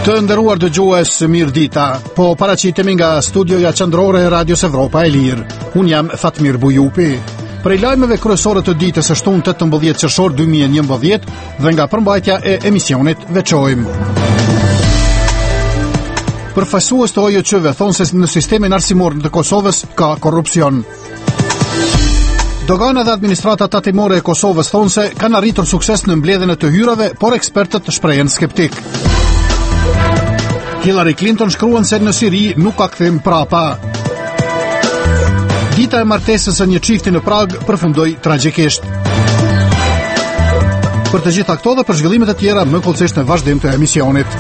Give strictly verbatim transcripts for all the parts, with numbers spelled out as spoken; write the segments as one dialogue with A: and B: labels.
A: Të nderuar dëgjues, mirë dita. Po paraqitemi nga studioja qendrore e Radios Evropa e Lirë. Un jam Fatmir Bujupi. Prej lajmeve kryesore të ditës së shtunë tetëmbëdhjetë qershor dy mijë e njëmbëdhjetë dhe nga përmbajtja e emisionit veçojmë. Përfaqësues të O J Q-ve thonë se në sistemin arsimor të Kosovës ka korrupsion. Dogana dhe administrata tatimore e Kosovës thonë se kanë arritur sukses në mbledhjen e të hyrave, por ekspertët shprehen skeptik. Hillary Clinton shkruan se në Siri nuk ka kthim prapa. Dita e martesës së një çifti në Prag përfundoi tragjikisht. Për të gjitha këto dhe për zhvillimet e tjera, më kollësisht në vazhdim të emisionit.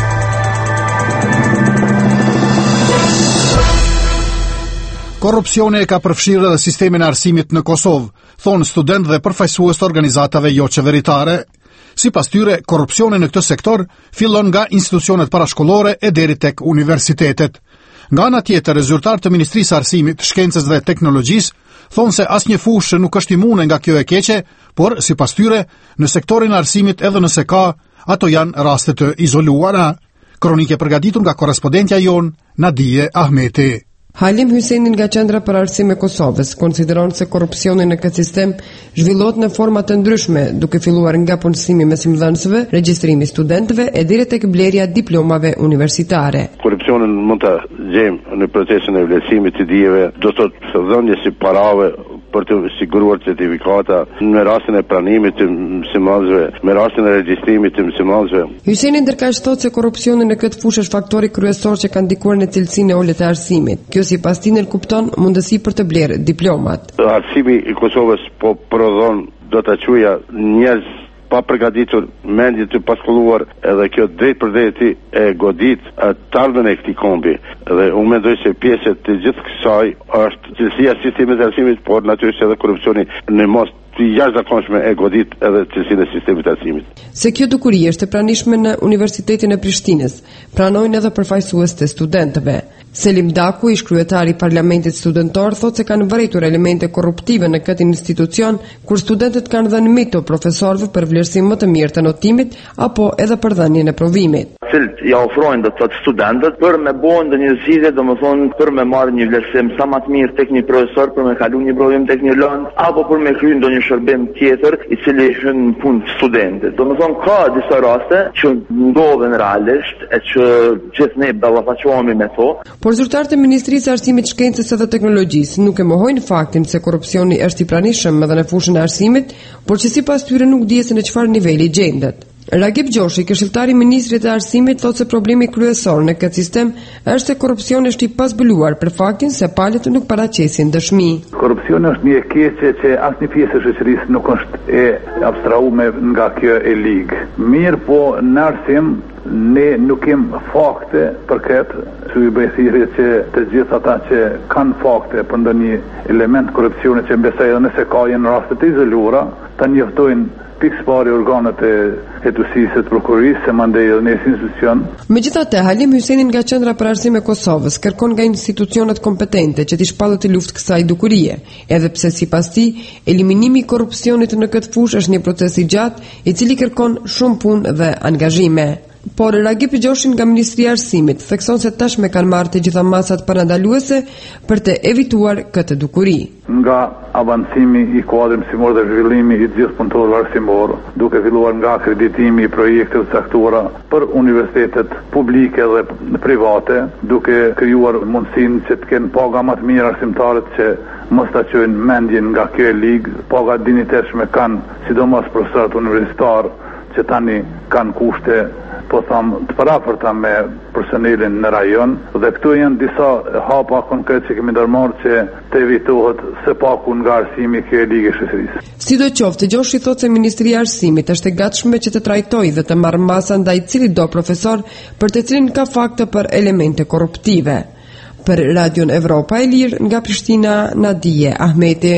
A: Korrupsioni e ka përfshirë edhe sistemin e arsimit në Kosovë, thonë studentë dhe përfaqësues të organizatave jo qeveritare. Sipas tyre, korrupsioni në këtë sektor fillon nga institucionet parashkollore e deri tek universitetet. Nga ana tjetër, zyrtar të Ministrisë së Arsimit, Shkencës dhe Teknologjisë thonë se asnjë fushë nuk është imune nga kjo e keqe, por sipas tyre, në sektorin e arsimit edhe nëse ka, ato janë raste të izoluara. Kronike përgatitur nga korrespondentja jon Nadije Ahmeti.
B: Halim Hyseni nga Qendra për Arsim e Kosovës konsideron se korrupsioni në këtë sistem zhvillohet në forma të ndryshme, duke filluar nga punësimi mesimdhënësve, regjistrimi studentëve e deri tek blerja diplomave universitare.
C: Korrupsionin mund ta gjejmë në procesin e vlerësimit të dijeve, do të thotë dhënie si parave për të siguruar certifikata, në rastin e pranimit të mësimdhënësve, në rastin e regjistrimit të mësimdhënësve.
B: Hyseni ndërkaq thotë se korrupsioni në këtë fushë është faktori kryesor që ka ndikuar në cilësinë e ulët të arsimit. Kjo sipas tij kupton mundësi për të blerë diplomat.
C: Arsimi i Kosovës po prodhon, do ta quaja, njerëz pa përgatitur, mendje të paskulluar, edhe kjo drejt për drejti e godit të ardhmen e këtij kombi. Dhe unë mendoj se pjesë të gjithë kësaj është cilësia e sistemit të arsimit, por natyrisht edhe korrupsioni në mos të jashtëzakonshme e godit edhe cilësinë e sistemit të arsimit.
B: Se kjo dukuri është e pranishme në Universitetin e Prishtinës, pranojnë edhe përfaqësues të studentëve. Selim Daku, ish kryetari i Parlamentit Studentor, thotë se kanë vërejtur elemente korruptive në këtë institucion, kur studentët kanë dhënë mito profesorëve për vlerësim më të mirë të notimit apo edhe për dhënien e provimit.
D: Cilët ja ofrojnë do të thotë studentët për me bën ndonjë zgjidhje, domethënë për me marrë një vlerësim sa më të mirë tek një profesor, për me kalu një provim tek një lëndë, apo për me kryer ndonjë shërbim tjetër i cili hyn në punë studentit. Domethënë ka disa raste që ndodhen realisht e që gjithë ne ballafaqohemi me to.
B: Por zyrtarët e Ministrisë së Arsimit, Shkencës dhe Teknologjisë nuk e mohojnë faktin se korrupsioni është i pranishëm edhe në fushën e arsimit, por që sipas tyre nuk dihet se në çfarë niveli gjendet. Ragip Gjoshi, këshilltari i Ministrit të Arsimit, thotë se problemi kryesor në këtë sistem është se korrupsioni është i pazbuluar për faktin se palët nuk paraqesin dëshmi.
E: Korrupsioni është një e keqe që asnjë pjesë e shoqërisë nuk është e abstrahuar nga kjo e ligë. Mirë, po në arsim ne nuk kem fakte për këtë, që i bëj thirrje që të gjithë ata që kanë fakte për ndonjë element korrupsioni që mbesoj edhe nëse ka janë raste të izoluara, ta njoftojnë pikë pari organet e hetuesisë të prokurorisë se mandej edhe në institucion.
B: Megjithatë, Halim Hyseni nga Qendra për Arsim e Kosovës kërkon nga institucionet kompetente që t'i shpallët luftë kësaj dukurie, edhe pse sipas tij eliminimi i korrupsionit në këtë fushë është një proces i gjatë, i cili kërkon shumë punë dhe angazhime. Por Ragip Gjoshi nga Ministria e Arsimit thekson se tashmë kanë marrë të gjitha masat parandaluese për të evituar këtë dukuri.
E: Nga avancimi i kuadrit mësimor dhe zhvillimi i gjithë punëtorëve arsimor, duke filluar nga akreditimi i projekteve të caktuara për universitetet publike dhe private, duke krijuar mundësinë që të kenë paga më të mirë arsimtarët që mos ta çojnë mendjen nga kjo ligë, paga dinjitetshme kanë sidomos profesorët universitar që tani kanë kushte po thamë të paraporta me personelin në rajon, dhe këtu janë disa hapa konkret që kemi ndërmarrë që të evitohet së paku nga arsimi kjo e ligë shoqërisë.
B: Sidoqoftë, Gjoshi thotë se Ministria e Arsimit është e gatshme që të trajtojë dhe të marrë masa ndaj cili do profesor për të cilin ka fakte për elemente korruptive. Për Radion Evropa e Lirë nga Prishtina, Nadije Ahmeti.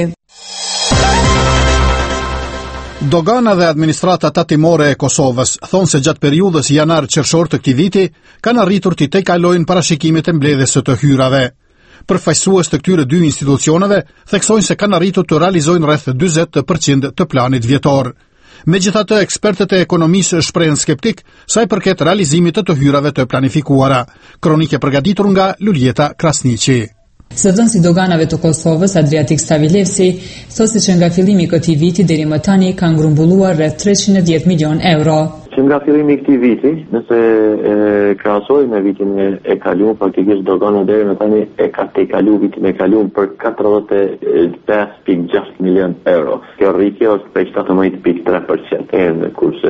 A: Dogana dhe administrata tatimore e Kosovës thonë se gjatë periudhës janar-qershor të këtij viti kanë arritur të tejkalojnë parashikimet e mbledhjes së të hyrave. Përfaqësues të këtyre dy institucioneve theksojnë se kanë arritur të realizojnë rreth njëzet përqind të planit vjetor. Megjithatë, ekspertët e ekonomisë shprehen skeptik sa i përket realizimit të të hyrave të planifikuara. Kronike përgatitur nga Luljeta Krasniqi.
F: Zëdhënësi doganave të Kosovës, Adriatik Stavilevsi, thosi që nga fillimi i këtij viti deri më tani kanë grumbulluar rreth treqind e dhjetë milion euro.
D: Që nga fillimi i këtij viti, nëse e krahasojmë me vitin e, e kaluar, praktikisht dogana deri më tani e ka tejkaluar vitin e kaluar për katërdhjetë e pesë pikë gjashtë milion euro. Kjo rritje është prej shtatëmbëdhjetë pikë tre përqind, kurse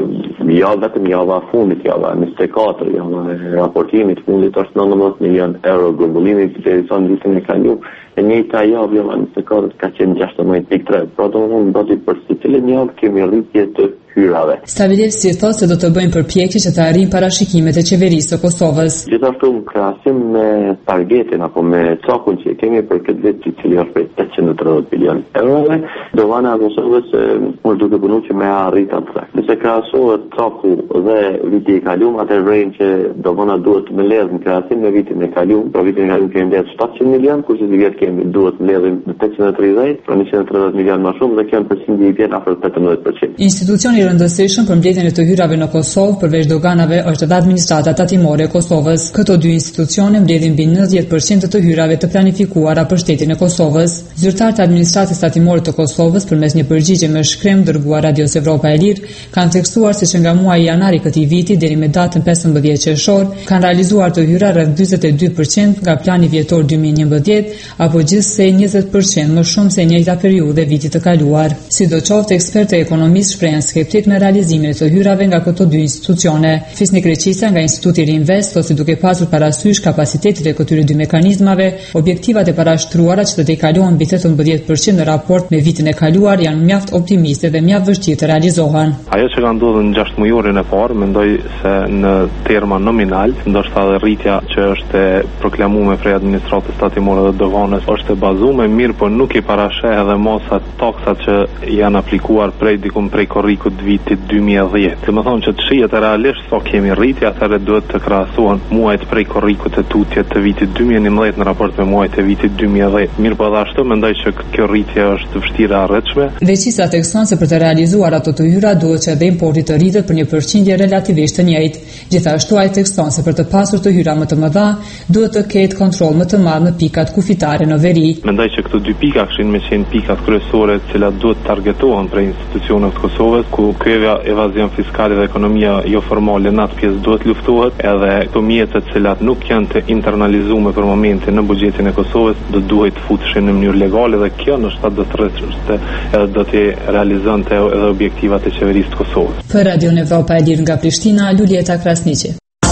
D: ja vetëm java fundit, java njëzet e katër, java e raportimit fundit është nëntëmbëdhjetë milion euro grumbullimi deri sa në vitin e kaluar. E njëjta javë java njëzet e katër ka qenë gjashtëmbëdhjetë pikë tre. Pra domethënë ndodhi për secilën javë kemi rritje të hyrave.
F: Stavilevsi thotë se do të bëjnë përpjekje që të arrijnë parashikimet e qeverisë së Kosovës.
D: Gjithashtu në krahasim me targetin apo me cakun që kemi për këtë vit, i cili është prej tetëqind e tridhjetë milion euro, dovana e Kosovës është duke punuar që me arrit atë. Nëse krahasohet caku dhe viti i kaluar, atë vren që dovana duhet të mbledh në krahasim me vitin e kaluar. Për vitin e kaluar kemi mbledh shtatëqind milion, kurse në vit kemi duhet mbledhim tetëqind e tridhjetë, pra njëqind e tridhjetë milion më shumë dhe kjo në përqindje i vjen afër tetëmbëdhjetë përqind.
F: Institucioni i rëndësishëm për mbledhjen e të hyrave në Kosovë përveç doganave është edhe administrata tatimore e Kosovës. Këto dy institucione mbledhin mbi nëntëdhjetë përqind të të hyrave të planifikuara për shtetin e Kosovës. Zyrtarët e administratës tatimore të Kosovës përmes një përgjigje me shkrim dërguar Radios Evropa e Lirë kanë tekstuar se që nga muaji janar i këtij viti deri me datën pesëmbëdhjetë qershor kanë realizuar të hyra rreth njëzet e dy përqind nga plani vjetor dy mijë e njëmbëdhjetë apo gjithsej njëzet përqind më shumë se njëjta periudhë vitit të kaluar. Sidoqoftë, ekspertë e ekonomisë shprehen skeptik në realizimin e të hyrave nga këto dy institucione. Fisnik Reqisa nga Instituti Rinvest thotë se duke pasur parasysh kapacitetet e këtyre dy mekanizmave, objektivat e parashtruara që të tejkalohen mbi tetëmbëdhjetë përqind në raport me vitin e kaluar janë mjaft optimiste dhe mjaft vështirë të realizohen.
G: Ajo që ka ndodhur në gjashtë mujorin e parë, mendoj se në terma nominal, ndoshta edhe rritja që është e proklamuar prej administratës tatimore dhe doganës është e bazuar, mirë po nuk i parasheh edhe masat taksat që janë aplikuar prej dikum prej korrikut vitit dy mijë e dhjetë. Dhe më thonë që të shihet realisht sa kemi rritje, atëherë duhet të krahasohen muajt prej korrikut të tutjet të vitit dy mijë e njëmbëdhjetë në raport me muajt e vitit dy mijë e dhjetë. Mirë po edhe ashtu mendoj që kjo rritje është vështirë e arritshme.
F: Veçisa thekson se për të realizuar ato të hyra duhet që edhe importi të rritet për një përqindje relativisht të njëjtë. Gjithashtu ai thekson se për të pasur të hyra më të mëdha duhet të ketë kontroll më të madh në pikat kufitare në veri.
G: Mendoj që këto dy pika kishin me qenë pikat kryesore të cilat duhet targetohen prej institucioneve të Kosovës, ku ky evazion fiskal dhe ekonomia jo formale në atë pjesë duhet luftohet, edhe këto mjete të cilat nuk janë të internalizuar për momentin në buxhetin e Kosovës do duhet të futeshin në mënyrë legale dhe kjo në shtat do të rrethëste edhe do të realizonte edhe objektivat e qeverisë të Kosovës.
F: Për Radion Evropa e Lirë nga Prishtina, Luljeta Krasniqi.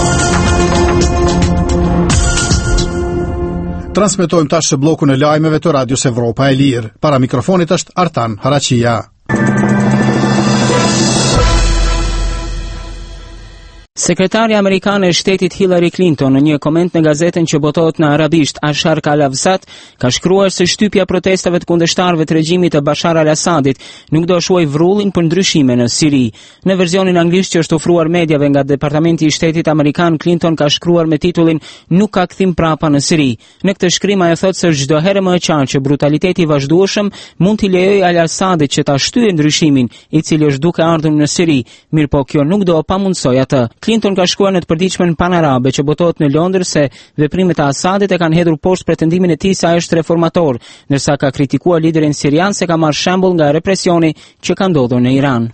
A: Transmetojmë tash bllokun e lajmeve të Radios Evropa e Lirë. Para mikrofonit është Artan Haraqia.
H: Sekretarja amerikane e shtetit Hillary Clinton në një koment në gazetën që botohet në arabisht Asharq al-Awsat ka shkruar se shtypja protestave të kundërshtarëve të regjimit të Bashar al-Assadit nuk do shuaj vrullin për ndryshime në Siri. Në verzionin anglisht që është ofruar mediave nga Departamenti i Shtetit Amerikan, Clinton ka shkruar me titullin "Nuk ka kthim prapa në Siri". Në këtë shkrim ajo thotë se çdo herë më e qartë që brutaliteti i vazhdueshëm mund t'i lejojë al-Assadit që ta shtyjë ndryshimin i cili është duke ardhur në Siri, mirëpo kjo nuk do pamundsoj atë. Clinton ka shkruar në të përditshmën Panarabe që botohet në Londër se veprimet e Asadit e kanë hedhur poshtë pretendimin e tij se ai është reformator, ndërsa ka kritikuar liderin sirian se ka marrë shembull nga represioni që ka ndodhur në Iran.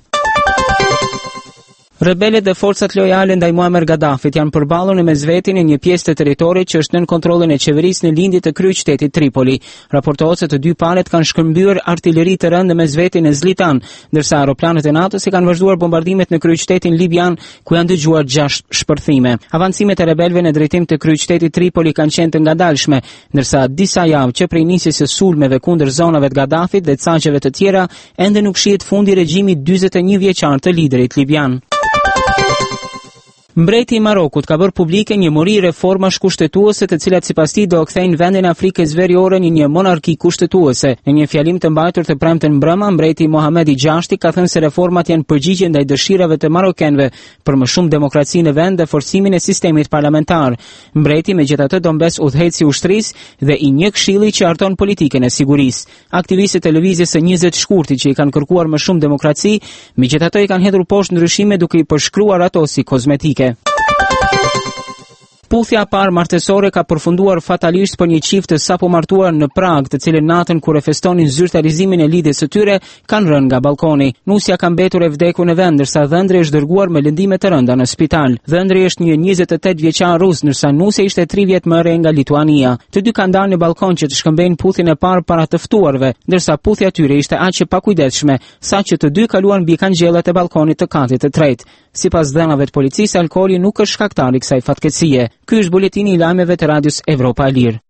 H: Rebelët dhe forcat lojale ndaj Muammar Gaddafit janë përballur në mesvetin e një pjesë të territorit që është nën kontrollin e qeverisë në lindje të kryeqytetit Tripoli. Raportohet se të dy palët kanë shkëmbyer artilleri të rëndë në mesvetin e Zlitan, ndërsa aeroplanet e NATO-s kanë vazhduar bombardimet në kryeqytetin libian, ku janë dëgjuar gjashtë shpërthime. Avancimet e rebelëve në drejtim të kryeqytetit Tripoli kanë qenë të ngadalshme, ndërsa disa javë që prej nisjes së sulmeve kundër zonave të Gaddafit dhe caqeve të tjera, ende nuk shihet fundi i regjimit dyzet e një vjeçar të liderit libian. Mbreti i Marokut ka bërë publike një mori reformash kushtetuese të cilat sipas tij do kthejnë vendin e Afrikës Veriore në një monarki kushtetuese. Në një fjalim të mbajtur të premten mbrëmë, mbreti Mohamed i gjashti ka thënë se reformat janë përgjigje ndaj dëshirave të marokenëve për më shumë demokraci në vend dhe forcimin e sistemit parlamentar. Mbreti megjithatë do mbes udhëheci i ushtrisë dhe i një këshilli që harton politikën e sigurisë. Aktivistët e lëvizjes së njëzet shkurtit që i kanë kërkuar më shumë demokraci, megjithatë i kanë hedhur poshtë ndryshime duke i përshkruar ato si kozmetike. Puthja e parë martesore ka përfunduar fatalisht për një çift të sapo martuar në Prag, të cilën natën kur e festonin zyrtarizimin e lidhjes së tyre, kanë rënë nga balkoni. Nusja ka mbetur e vdekur në vend, ndërsa dhëndri është dërguar me lëndime të rënda në spital. Dhëndri është një njëzet e tetë vjeçar rus, ndërsa nusja ishte tri vjet më e re nga Lituania. Të dy kanë dalë në balkon që të shkëmbejnë puthjen e parë para të ftuarve, ndërsa puthja e tyre ishte aq e pakujdesshme, saqë të dy kaluan mbi kanxhellat e balkonit të katit të tretë. Sipas dhënave të policisë, alkooli nuk është shkaktari i kësaj fatkeqësie. Ky është buletini i lajmeve të radios Evropa e Lirë.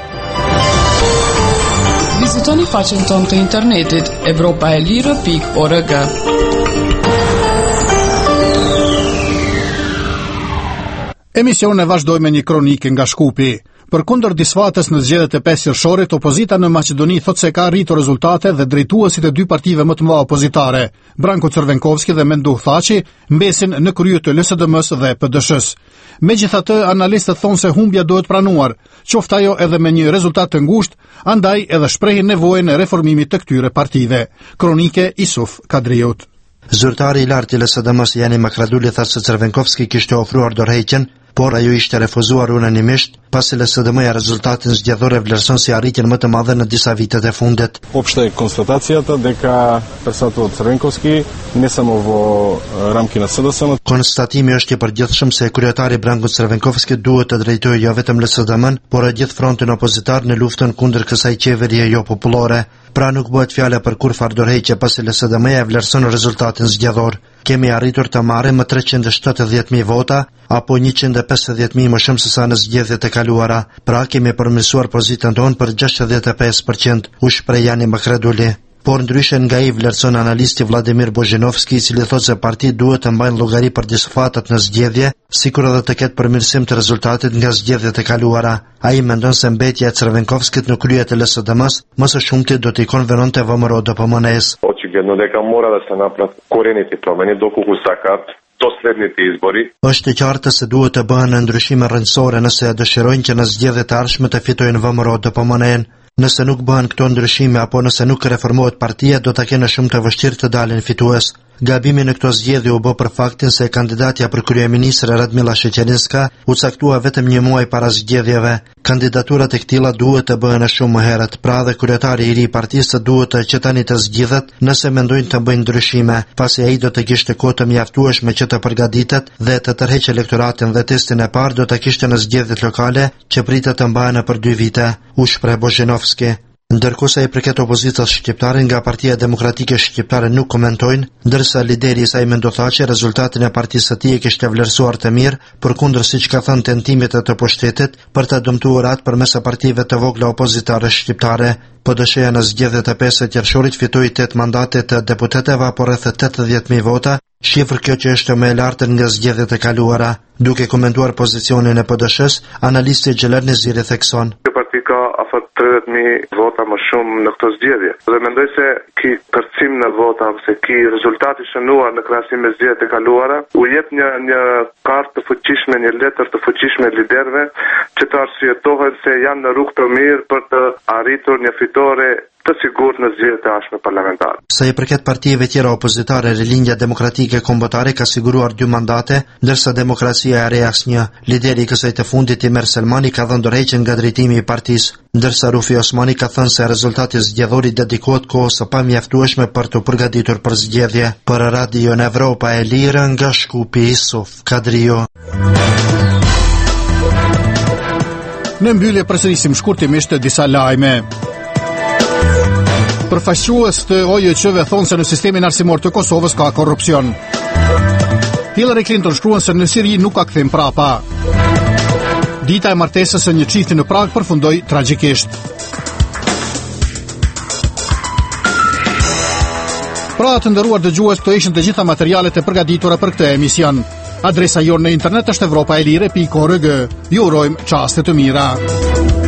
I: Vizitoni faqen tonë të internetit evropa e lirë pikë org.
A: Emisione vazhdoj me një kronikë nga Shkupi. Përkundër disfatës në zgjedhjet e pesë qershorit, opozita në Maqedoni thotë se ka arritur rezultate dhe drejtuesit e dy partive më të mëdha opozitare, Branko Crvenkovski dhe Menduh Thaçi, mbesin në krye të L S D M-s dhe P D Sh-s. Megjithatë, analistët thonë se humbja duhet pranuar, qoftë ajo edhe me një rezultat të ngushtë, andaj edhe shprehin nevojën e reformimit të këtyre partive. Kronike Isuf Kadriut.
J: Zyrtari i lartë i L S D M-s Jani Makraduli tha se Crvenkovski kishte ofruar dorëheqjen, por ajo ishte refuzuar unanimisht, pasi L S D M-ja rezultatin zgjedhore vlerëson si arritjen më të madhe në disa vitet e fundit.
K: Обща е констатацията дека председател Црвенковски не само во рамки на С D S M.
J: Konstatimi është i përgjithshëm se kryetari Branko Crvenkovski duhet të drejtojë jo vetëm L S D M-n, por edhe gjithë frontin opozhitar në luftën kundër kësaj qeverie jo popullore. Pra nuk bëhet fjala për kurfar dorëheqje pasi L S D M-ja vlerëson rezultatin zgjedhor. Kemi arritur të marrim më treqind e shtatëdhjetë mijë vota, apo njëqind e pesëdhjetë mijë më shumë se sa në zgjedhjet e kaluara. Pra kemi përmirësuar pozitën tonë për gjashtëdhjetë e pesë përqind, u shpreh Jani Makraduli. Por ndryshe nga i vlerëson analisti Vladimir Bozhinovski, i cili thotë se partitë duhet të mbajnë llogari për disfatat në zgjedhje, sikur edhe të ketë përmirësim të rezultatit nga zgjedhjet e kaluara. Ai mendon se mbetja e Crvenkovskit në krye të L S D M-s më së shumti do t'i konvenonte V M R O D P M N-s.
L: Очигледно дека мора да се направат корените промени доколку сакаат до следните избори.
J: Është e qartë se duhet të bëhen ndryshime rrëndësore nëse dëshirojnë që në zgjedhjet e ardhshme të fitojnë V M R O D P M N-n. Nëse nuk bëhen këto ndryshime apo nëse nuk reformohet partia, do ta kenë shumë të vështirë të dalin fitues. Gabimi në këto zgjedhje u bë për faktin se kandidatja për kryeministër Radmila Sheqeninska u caktua vetëm një muaj para zgjedhjeve. Kandidaturat e këtilla duhet të bëhen shumë më herët, pra dhe kryetari i ri i partisë duhet të qetani të zgjidhet nëse mendojnë të bëjnë ndryshime, pasi ai do të kishte kohë të mjaftueshme që të përgatitet dhe të tërheqë elektoratin dhe testin e parë do ta kishte në zgjedhjet lokale që pritet të mbahen për dy vite, u shpreh Bozhinovski. Ndërkohë sa i përket opozitës shqiptare, nga Partia Demokratike Shqiptare nuk komentojnë, ndërsa lideri i saj Menduh Thaçi rezultatin e partisë së tij e kishte vlerësuar të mirë, përkundër siç ka thënë tentimet e të pushtetit për të dëmtuar atë përmes partive të vogla opozitare shqiptare. P D Sh-ja në zgjedhjet e pesë qershorit fitoi tetë mandate të deputetëve apo rreth tetëdhjetë mijë vota, shifër kjo që është më e lartë nga zgjedhjet e kaluara. Duke komentuar pozicionin e P D Sh-s, analisti Xheler Neziri thekson:
L: ka afër tridhjetë mijë vota më shumë në këtë zgjedhje. Dhe mendoj se ky kërcim në vota ose ky rezultat i shënuar në krahasim me zgjedhjet e kaluara u jep një një kartë të fuqishme, një letër të fuqishme liderëve që të arsyetohen se janë në rrugë të mirë për të arritur një fitore të sigurt në zgjedhjet e ardhshme parlamentare.
J: Sa i përket partive tjera opozitare, Rilindja Demokratike Kombëtare ka siguruar dy mandate, ndërsa Demokracia e Re asnjë. Lideri i kësaj të fundit, Imer Selmani, ka dhënë dorëheqjen nga drejtimi i partisë, ndërsa Rufi Osmani ka thënë se rezultati zgjedhor i dedikohet kohës së pamjaftueshme për të përgatitur për zgjedhje. Për Radio Evropa e Lirë, nga Shkupi, Isuf Kadrio.
A: Në mbyllje përsërisim shkurtimisht disa lajme. Përfaqësues të O J C-ve thonë se në sistemin arsimor të Kosovës ka korrupsion. Hillary Clinton shkruan se në Siri nuk ka kthim prapa. Dita e martesës së një çifti në Prag përfundoi tragjikisht. Pra të nderuar dëgjues, këto ishin të gjitha materialet e përgatitura për këtë emision. Adresa jonë në internet është evropaelire pikë org. Ju urojmë çaste të mira.